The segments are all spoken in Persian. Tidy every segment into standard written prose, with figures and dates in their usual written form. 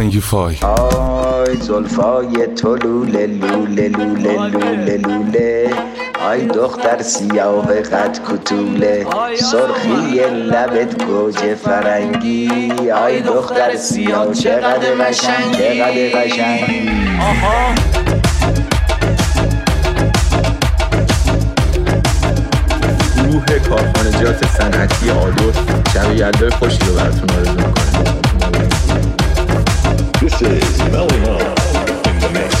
فرهنگی فای. آی زلفای تو لوله لوله لوله لوله لوله، آی دختر سیاه قد کتوله، سرخی لبت گوجه فرنگی، آی دختر سیاه چقدر قشنگ چقدر قشنگی. گروه کارخانجات صنعتی آدوس شب یلدای خوشی رو براتون آرزو می‌کنه. This is Melly in the mix.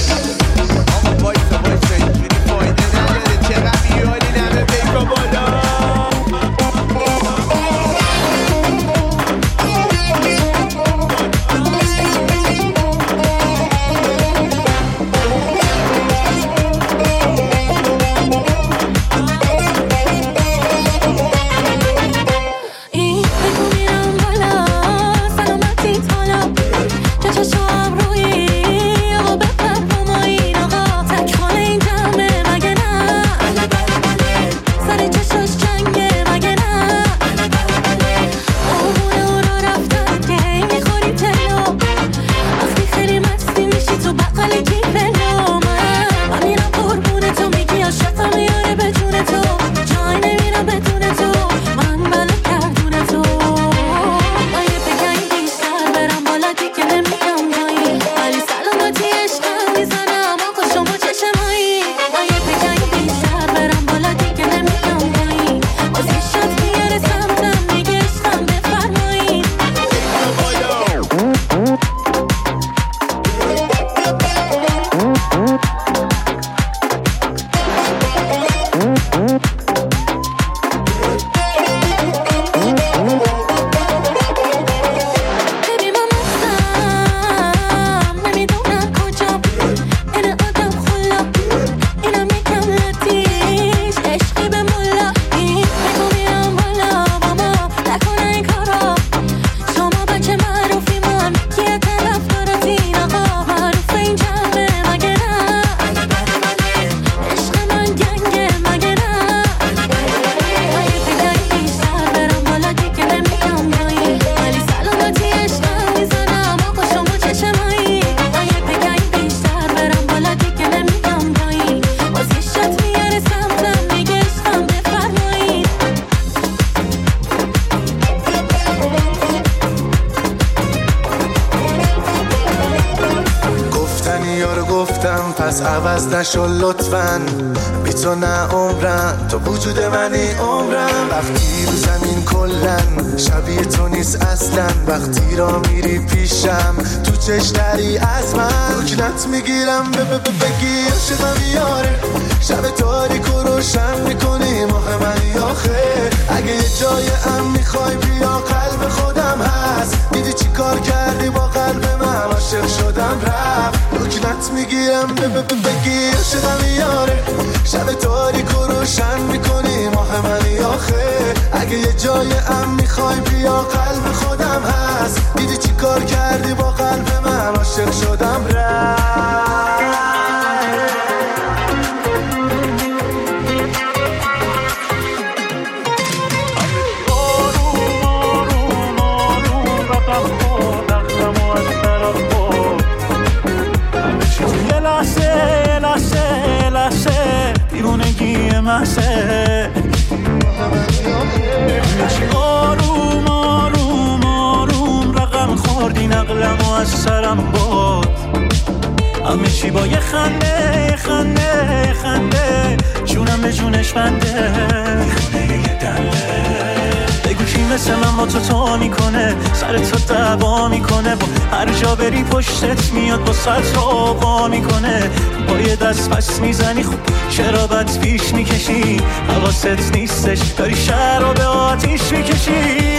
پس عوض نشو لطفاً، بی تو نه عمرم، تو وجود منی عمرم. وقتی رو زمین کلن شبیه تو نیست اصلا، وقتی را میری پیشم تو چشتری از من، رکنت میگیرم بگیر شدم یاره، شب تاریک و روشن میکنی ماه منی آخه. اگه یه جای ام میخوای بیا قلب خودم هست، دیدی چی کار کردی با قلب من، عاشق شدم رفت. رکنت میگیرم بگیر شدم یاره، شب تاریک و روشن میکنی ماه منی آخه. اگه یه جای ام میخوای بیا قلب خودم هست، دیدی چی کار کردی با قلب من، عاشق شدم رفت. محسه آروم آروم آروم رقم خوردی نقلم و از سرم بود، همه چی با یه خنده خنده خنده، جونم به جونش بنده. بگو کی مثل من با تو میکنه، سر تو دعوا میکنه، با هر جا بری پشتت میاد با سر تو آقا میکنه. با یه دست پس میزنی خب چرا بد پیش میکشی، حواست نیستش داری شهر رو به آتیش میکشی.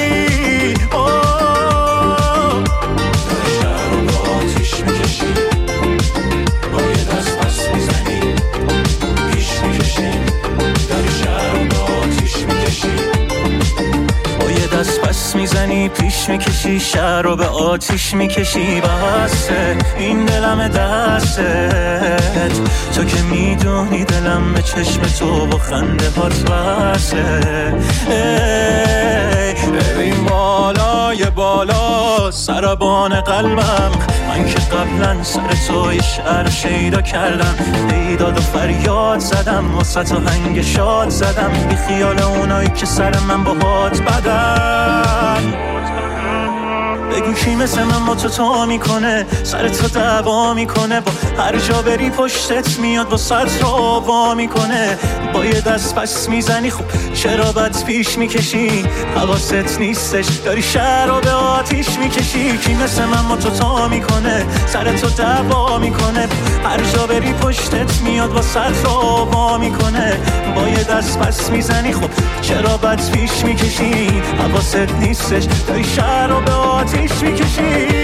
داری شهر رو به آتیش میکشی، با یه دست پس میزنی پیش میکشی، داری شهر رو به آتیش میکشی. دست پس میزنی پیش میکشی، شهر رو به آتیش میکشی. بسه این دلم دستت، تو که میدونی دلم به چشم تو با خنده هات بسه. ببین بالای بالا سربان قلبم. من که قبلا سر تو یه شعر شیدا کردم، بیداد و فریاد زدم، واسه آهنگ شاد زدم، بی خیال اونایی که سر من باهات بدن. بگو کی مثل من با تو میکنه، سر تو دعوا میکنه، با هر جا بری پشتت میاد با سر رو وا میکنه. با یه دست پس میزنی خب چرا بد پیش میکشی، حواست نیستش داری شهر رو به آتیش میکشی. کی مثل من با تو میکنه، سر تو دعوا میکنه، هر جا بری پشتت میاد با سر رو وا میکنه. با یه دست پس میزنی خب چرا بد پیش میکشی، حواست نیستش داری شهر رو به آتیش میکشی.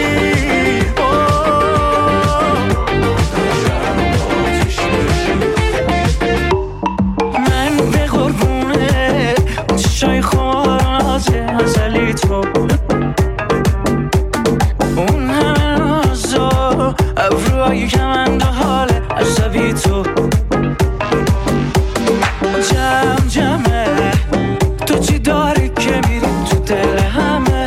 من به قربونه اون چشای خوارات ازلی تو، اون همه نازا ابروهای کمند و حال عصبی تو. جمع جمعه تو چی داری که میری تو دل همه،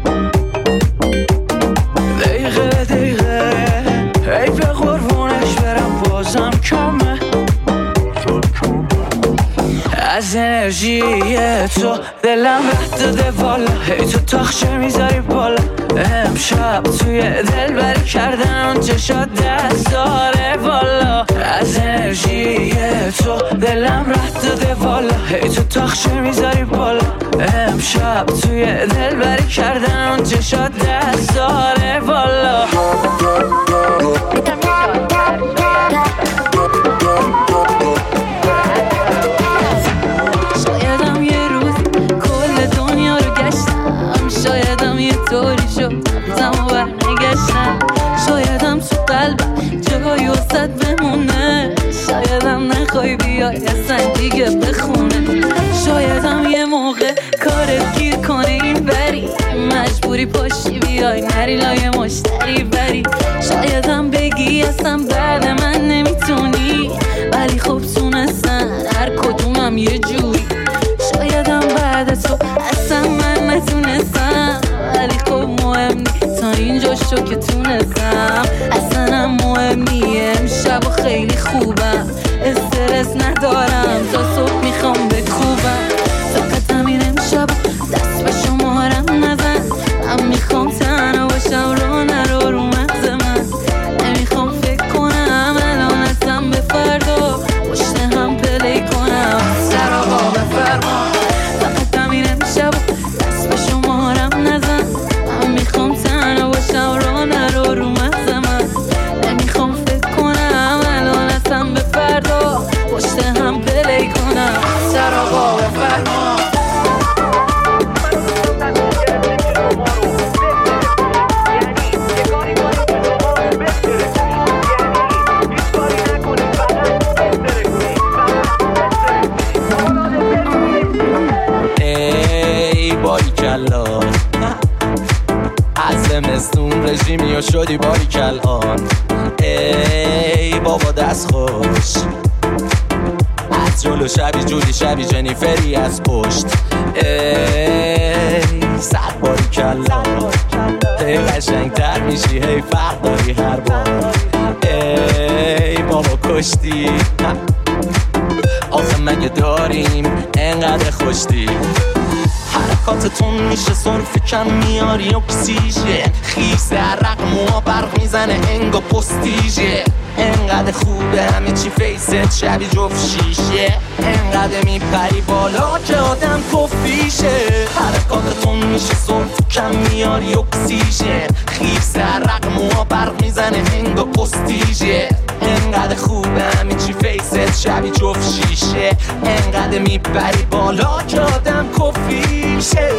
دقیقه دقیقه ای به قربونش برم بازم کمه. از انرژی تو دلم رد داده والا، ای تو تاخچه میذاری بالا. امشب توی دل بری کردن چشات دست داره والا. از انرژی تو دلم رد داده والا، ای تو تاخچه میذاری بالا. امشب توی دل بری کردن چشات دست داره والا. شایدم یه روز کل دنیا رو گشتم، شایدم یه طوری شد رفتم و برنگشتم، شایدم تو قلبم جایی وسط بمونه، شایدم نخوای بیای اصلا دیگه بخونه، شایدم یه موقع کارت گیر کنه این بری، مجبوری پاشی بیای نری لای مشتری بری، شایدم بگی اصلا بعد من نمیتونی، ولی خب تونستن هر کدومم یه جوری، شایدم بعد تو اصلا من نتونستم، ولی خب مهم نی تا اینجا شو که تونستم، اصلا هم مهم نی امشب و خیلی خوبم، استرس ندارم تا صبح میخوام بکوبم، فقط همین امشب دست به شمارم نزن، من میخوام تنها باشم رو نرو رو مغز من، نمیخوام فکر کنم الان اصلا به فردا پشت هم پلی کنم، سر آقا بفرما، فقط همین امشب دست به شمارم نزن، من میخوام تنها باشم رو نرو رو مغز من، نمیخوام فکر کنم الان اصلا به فردا پشت هم پلی کنم، سر آقا بفرما. از زمستون رژیمی و شدی باریکالان، ای بابا دست خوش از جلو شبی جولی شبی جنیفری از پشت، ای صد باریکالان، ای قشنگ تر میشی هی فرق داری هر بار، ای بابا کشتی آخه مگه داریم انقدر خوشتی، حرکاتتون میشه صرف کم میاری اکسیژن، خیس عرق موها برق میزنه انگا پستیژه، انقدر خوبه همه چی فیست شبی جفت شیشه، انقدر میپری بالا که آدم کفیشه، حرکاتتون میشه صرف کم میاری اکسیژن، خیس عرق موها برق میزنه انگا پستیژه، انقدر خوبه همه چی فیست شبی جفت شیشه، انقدر میپری بالا که آدم کفیشه.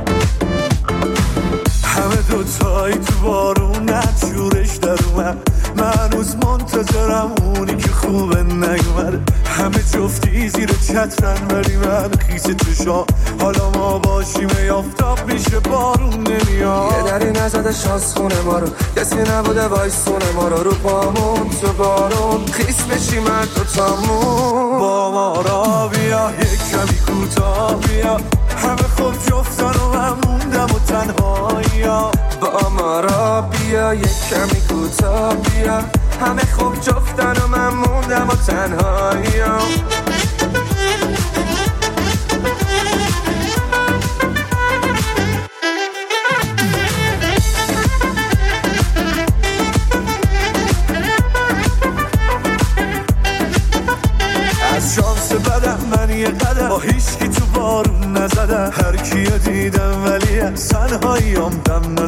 همه دوتایی تو بارون شورش در اومد، من هنوز منتظرم اونی که خوبه نیومده. همه جفتی زیر چترن ولی من خیس چشام. حالا ما باشیم یافتاب میشه بارون نمیاد. یه دری نزده شانس خونه ما رو، کسی نبوده وایسونه ما رو پامون تو بارون خیس بشیم من دوتامون. با ما را بیا یک کمی کوتاه بیا، همه خوب جفتن و من موندم و تنهایی. با ما را بیا یک کمی کوتاه بیا، همه خوب جفتن و من موندم و تنهایی. از شانس بدم من یه قدم با هیچکی تو بارون نزدم. هر کیو دیدم ولی از تنهاییام دم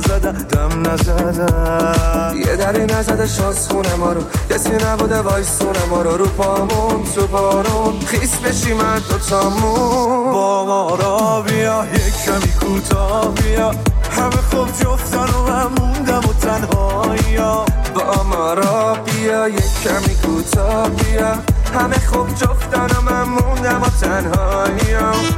نزدم. یه دری نزده شانس خونه ما رو، کسی نبوده وایسونه ما رو پامون تو بارون خیس بشیم من دوتامون. با ما را بیا یک کمی کوتاه بیا، همه خوب جفتن و من موندم و تنهایی. با ما را بیا یک کمی کوتاه بیا، همه خوب جفتن و من موندم و تنهایی.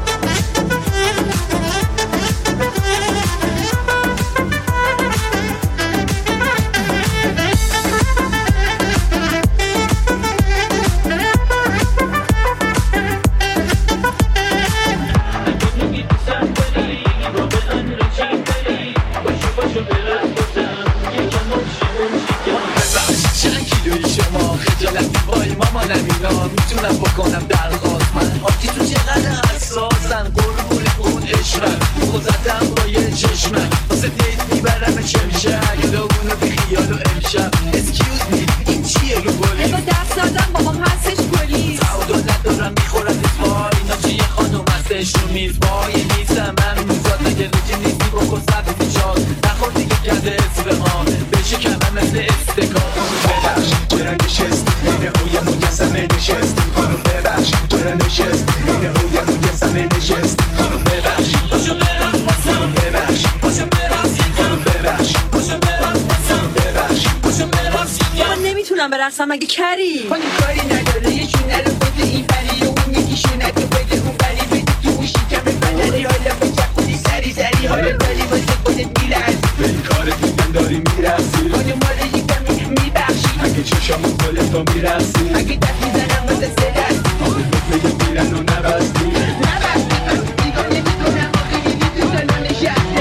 میتونم بکنم درخواست من آکی تو چقدر حساسن قربون اون عشقم خوزدم با یه چشمم واسه دیت میبرم چمشه اگه داغونو بی خیال و امشب اسکیوز می این چیه رو گلی با دست دادم بابام هستش پلیس تعادل ندارم میخورم اتفار اینا چه یه خانوم هستش رو میز وای نیستم من میزاد مگه رجی نیستی بکن سب فیشاد نخور دیگه کرده اسفهان بشه کمم مثل استکان ببخش چرا نشست اینه اوی مجسمه نشست ببخش چرا نشست اینه اوی مجسمه نشست ببخش پاشو برم باسم ببخش پاشو برم سیدم ببخش پاشو برم باسم ببخش پاشو برم سیدم من نمیتونم برقصم مگه کری خانم کاری نداره یه شونه رو بده این بری و اون یکی شونه تو بده اون بری بده تو اون شکم بدنی حالا بچه سری سری حالا داری واسه خودت میلرزی به این کارت میگن داری میرسی خانم مالا یکم میبخشی اگه چشامو کل تو میرسی اگه دست میزنم واسه سرست آقا بگه میرن و نبستی دیگه نمیکنم آقا دیگه تو سالون نشستی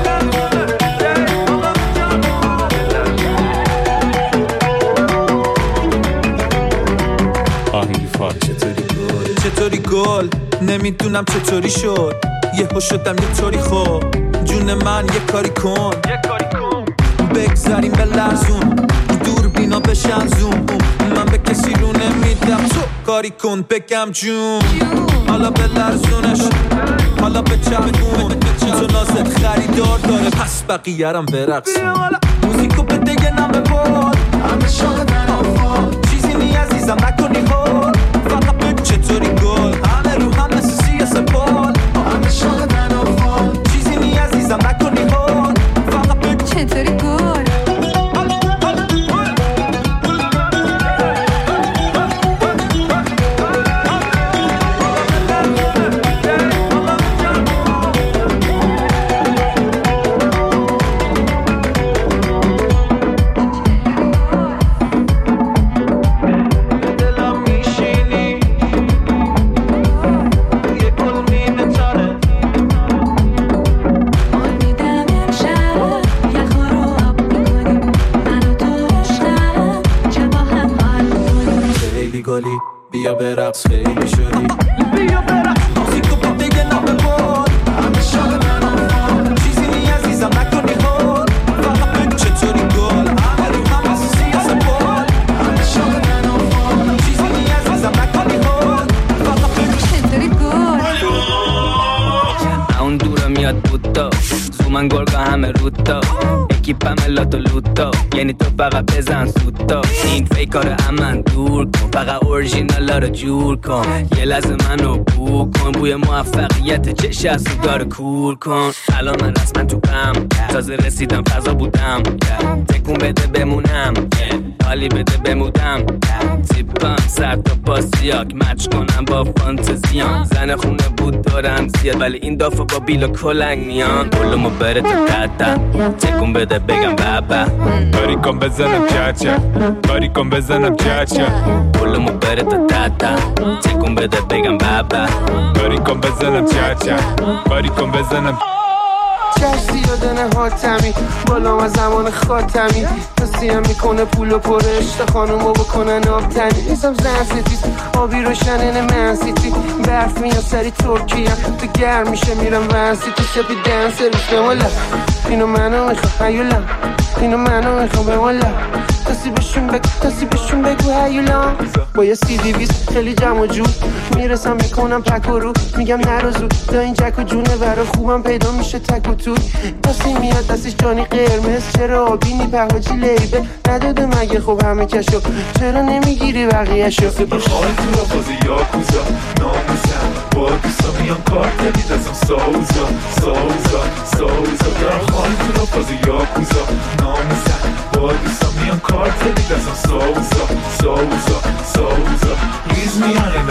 آهنگی فارغ چطوری گل نمیدونم چطوری شد یهو شدم یه طوری خوب جون من یه کاری کن بگذاریم به لرزون دور بینا بشن زوم من به کسی رو نمیدم تو کاری کن بگم جون حالا به لرزونش حالا به چرخون تو نازت خریدار داره پس بقیه رم برقصون موزیکو بده یه نم ببال همه شادن چیزی نی عزیزم نکنی حال فقط بگو چطوری گل همه رو هم مثل سیاسه بال همه شادن چیزی نی عزیزم نکنی حال فقط بگو چطوری گل بیا برقص خیلی شدی بیا برقص موزیکو بده یه نام ببال همه شادن چیزی نی عزیزم نکنی حال فقط بگو چطوری گل همه رو هم از سیاسه بال همه شادن چیزی نی عزیزم نکنی حال فقط بگو چطوری گل اون دورا میاد بودا زومن گرگا همه رودا اکیپم لاتو لوتا یعنی تو فقط بزن سوتا این فیکار امن دور کن فقط اورژینالا رو جور کن یه لحظه منو بو کن بوی موفقیت چش از داره کور کن الان من رسما تو پم تازه رسیدم فضا بودم تکون بده بمونم حالی بده بمودم تیپم سر تا پاسیاک مچ کنم با فانتزیام زن خونه بود دارم زیاد ولی این دافعه با بیل و کلنگ میان بلومو بره تا تتا تکون بده بگم بابا باری کن بزنم چاچا باری کن بزنم چاچا بلومو بره تا تتا تکون بده بگم بابا باری کن بزنم چاچا باری کن بزنم چشتی یادنه حاتمی بالام از زمان خاتمی تاسیم میکنه پول و پرش تا خانومو بکنن آبتنی نیستم زن ستیز آبی روشنه من سیتی برف میان سری ترکیه تو گرم میشه میرم ونسی تو سپی دن سرویس به مولا اینو منو میخوام هیولا اینو منو میخوام به مولا تاسی بشون بگو هیولا با یه CD-20 خیلی جمع و جور میرسم میکنم پک و رو میگم نرو زود دا این جک و جونه برا خوبم پیدا میشه تک و توی تاسی میاد دستش جانی قرمز چرا آبینی پهاجی لیبه نداده مگه خب همه کشو چرا نمیگیری بقیهشو بخوای تو را بازی یاکوزا ناموزم با دوستا میان کارت میدازم ساوزا دارم خواهی تو را بازی یاکوزا ناموزم با دوستا میان کارت میدازم ساوزا ریز میان این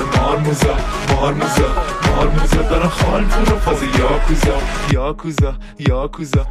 مارموزا دارم خواهی تو را بازی یاکوزا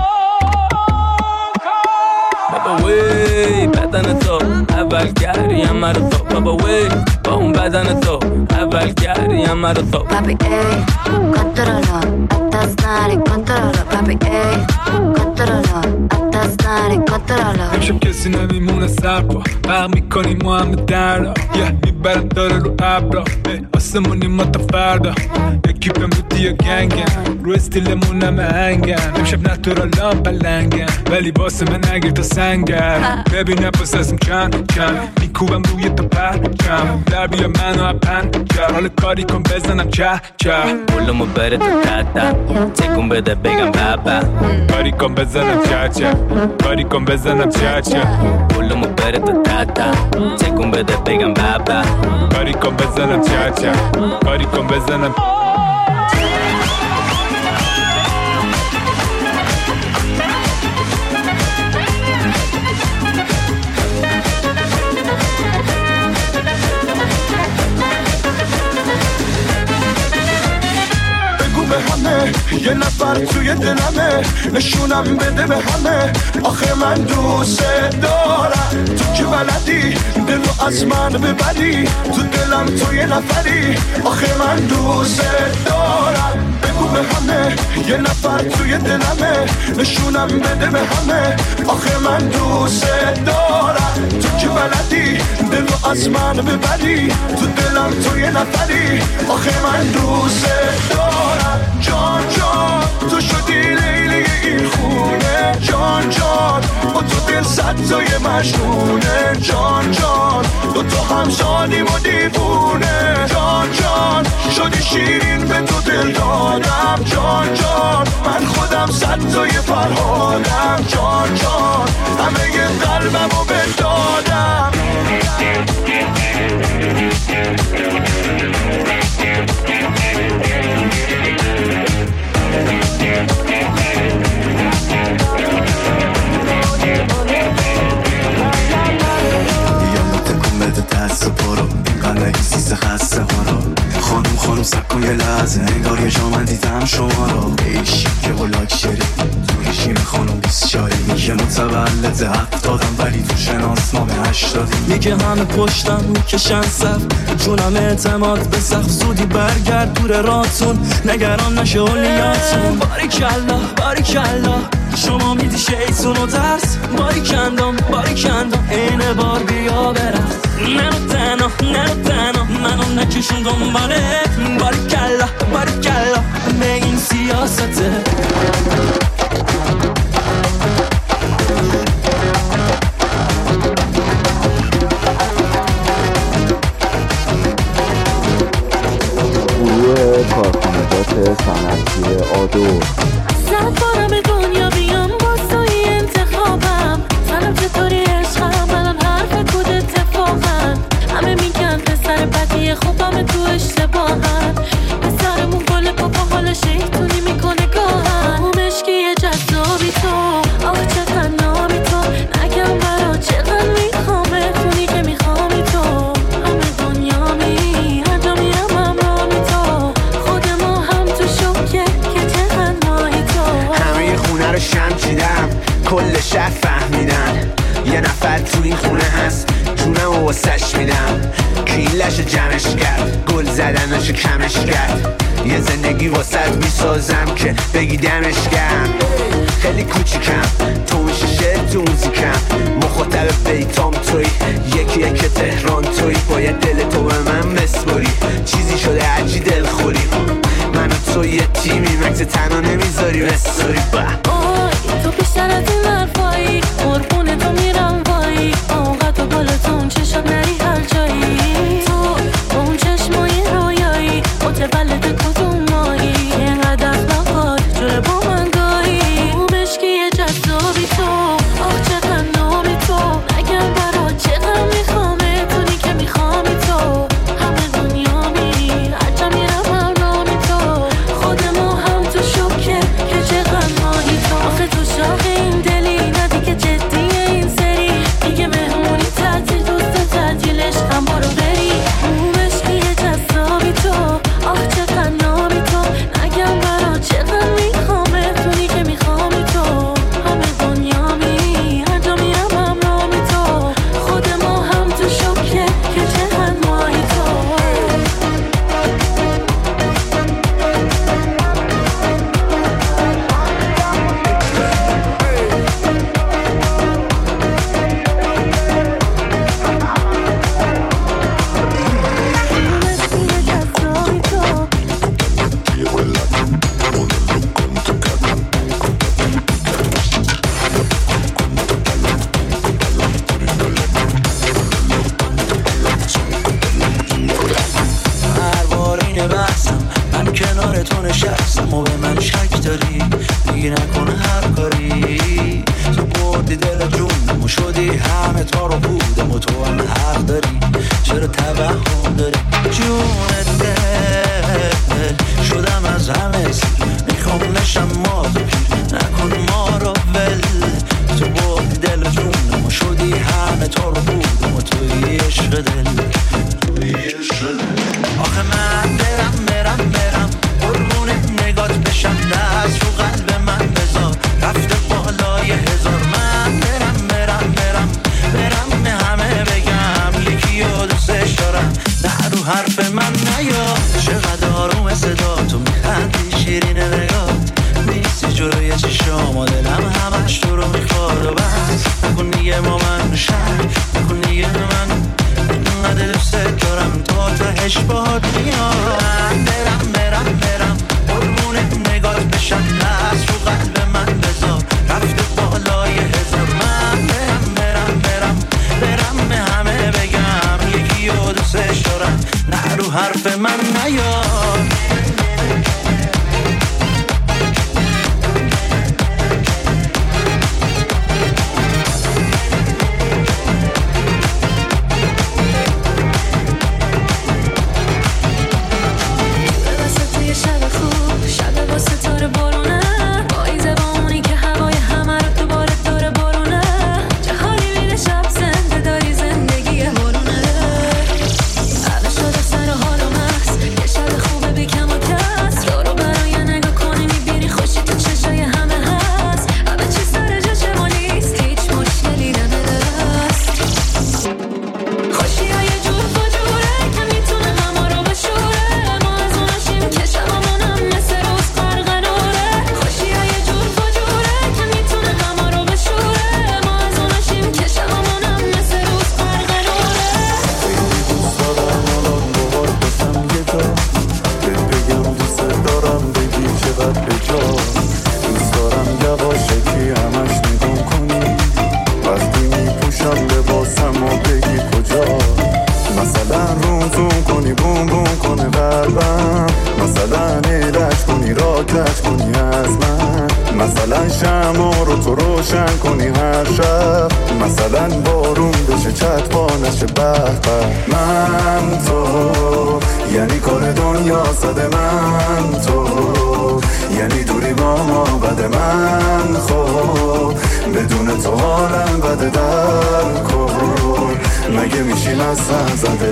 بابا وی بدن تو اول گریم مرا تو بابا وی با اون بدن تو اول گریم مرا تو papi ey controla estás nari controla papi ey controla estás nari controla امشب کسی نمیمونه سرپا برق میکنیم ما همه دردا میبرم داره رو ابرا آسمونی ما تا فردا اکیپم بودی یا گنگن رو استیلمون همه هنگن امشب نتورالام پلنگن ولی واسه من نگیر تا سنگر ببینم پسستم چند میکوبم روی تا پرچم در بیا منو اپن حال کاری کن بزنم چه بلومو بره تا تتا تکون بده بگم بابا کاری کن بزنم چه کاری کن بزنم چه بلومو بره تا تتا تکون بده بگم بابا کاری کن بزنم چه کاری کن بزنم یه نفر توی دلمه نشونم بده به همه آخه من دوست دارم تو که بلدی دلو از من ببری تو دلم تو یه نفری آخه من دوست دارم بگو به همه یه نفر توی دلمه نشونم بده به همه آخه من دوست دارم تو که بلدی دلو از من ببری تو دلم تو یه نفری آخه من دوست دارم جان تو شدی لیلی این خونه جان با تو دل صد تای مجنونه جان تو هم شادیم و دیوونه جان شدی شیرین به تو دل دادم جان من خودم صد تای فرهادم جان همه ی قلبم و بدادم دست پارو این قلعه سیز خسته ها رو خانم سکن یه لحظه انگار یه جا من دیدم شما رو ایشی که بلاک شری تو رژیم خانم 20 چایی یه متولد 70 ولی تو شناسنامه 80 میگه همه پشتم میکشن صف جونم اعتماد به سقف زودی برگرد دور راتون نگران نشه اولیاتون باریکالله شما میدی شیطون و درس باریکندم اینه بار بیا برم نرو تنها منو نکشون دنباله باریکالله به این سیاسته گروه کارخانجات صنعتی آدو زد بارم دنیا بیام با سایی انتخابم سنم چطوری عشقم الان حرف کود اتفاقم همه میگن پسر بدی خوبم تو اشتباهم پسرمون گل پاپا حال شیطونی میکنه گاهم اون مشکی فهمیدن یه نفر تو این خونه هست جونم و واسش میدم کیلش جمعش کرد گل زدنش کمش کرد یه زندگی واسط میسازم که بگی دمش گرم خیلی کوچیکم تو میشه شعر تو موزیکم مخاطب بیتام توی یکیه که تهران توی باید دل تو به من بسپاری چیزی شده عجی دل خوری من و تو یه تیمی مکس تنها نمیذاری بساری تو بیشتر از این حرفایی قربون تو میرم وایی اوقات و بالتون چشم نری هر جایی تو اون چشمای رویایی متولد کدوم مایی اینقدر نخواد جوره با من گاهی خوبشکی یه جذابی تو آه چقدر نامی تو نگم برا چقدر میخوامه تونی که میخوامی تو همه دنیا میری هر جا میرم هم نامی تو خود ما هم تو شکه که چقدر ماهی تو آخه تو شاق این دلی ندی که جدیه این سری دیگه مهمونی تعطیل دوست تعطیلش هم برو بری خوبشکی یه جذابی تو آه چقدر نامی تو نگم برا چقدر میخوامه تونی که میخوامی تو همه دنیا میری هر جا میرم هم رامی تو خود ما هم تو شکه که چقدر ماهی تو من کنار تو نشستم و به من شک داری دیگه نکن هر کاری تو بردی دل جونم و شدی همه تا رو بودم و تو هم حق داری چرا توهم داری جون دل شدم از همه سی میخوام نشم مازو پیر نکن ما رو ول تو بردی دل جونم و شدی همه تا رو بودم و توی عشق دل آخه من برم قربون نگات بشم دست رو قلب من بذار رفته بالای هزار من برم به همه بگم یکی رو دوستش دارم نه رو حرف من نیا چقدر آروم صدا تو میخندی شیرین نگات نیستی جلوی چشام و دلم همش تو رو میخواد و بس نکن دیگه ما من شر نکن دیگه من اینقدر دوست دارم تا تهش باهات میام برم قربون نگات بشم دست رو قلب من بذار رفته بالای هزار من برم به همه بگم یکی رو دوستش دارم نه رو حرف من نیار مثلا شمع رو تو روشن کنی هر شب مثلا بارون بشه چتبا نشه بخبر من تو یعنی کار دنیا صده من تو یعنی دوری با ما بده من خب بدون تو حالم بده در کن مگه میشیم از سر زده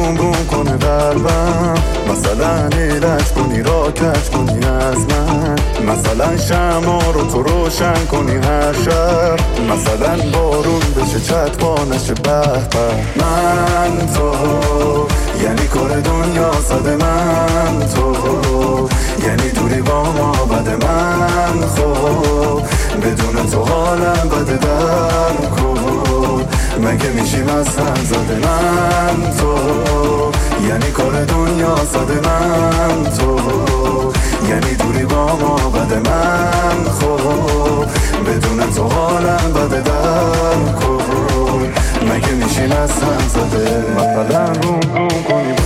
بوم بوم کنه قلبم، مثلا ایلش کنی را کش کنی از من، مثلا شمع رو تو روشن کنی هر شب، مثلا بارون بشه چتپا نشه به به. من تو یعنی کار دنیا صد، من تو یعنی دوری با ما بده، من خب بدون تو حالم بده در کن، مگه میشیم از هم زده. من تو یعنی کار دنیا صد، من تو یعنی دوری با ما بده، من خب بدون تو حالم بده در کن، مگه میشیم از هم زده. مثلا روم روم کنی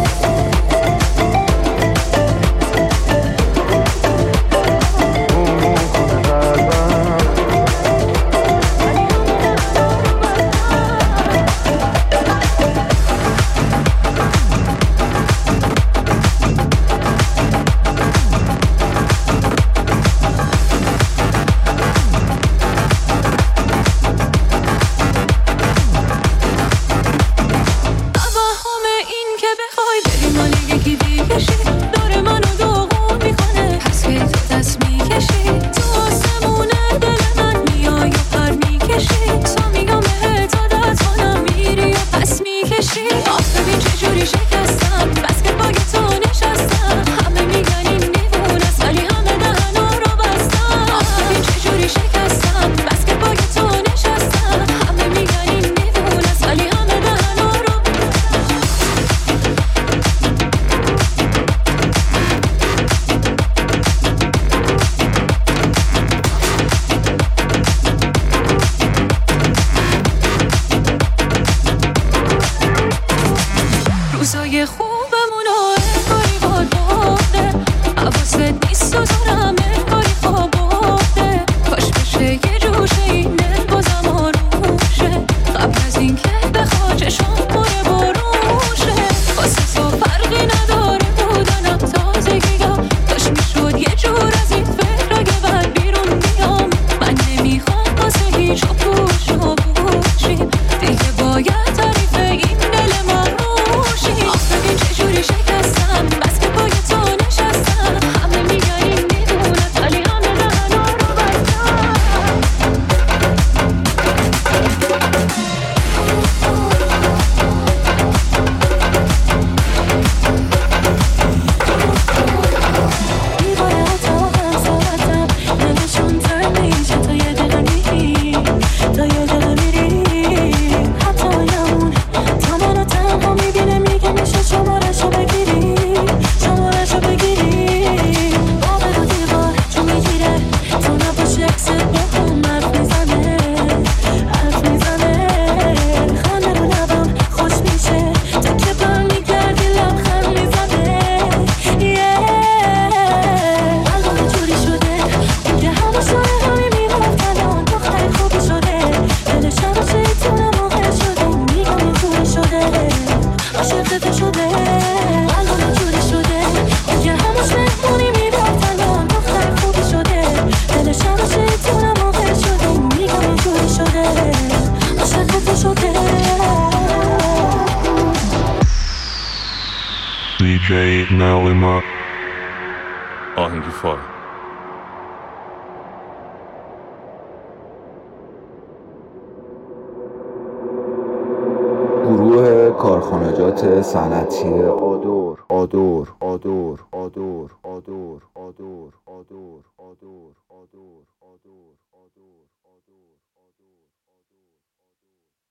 DJ Nalima آهنگی فای. گروه کارخانجات صنعتی آدور آدور آدور آدور آدور آدور آدور آدور آدور آدور آدور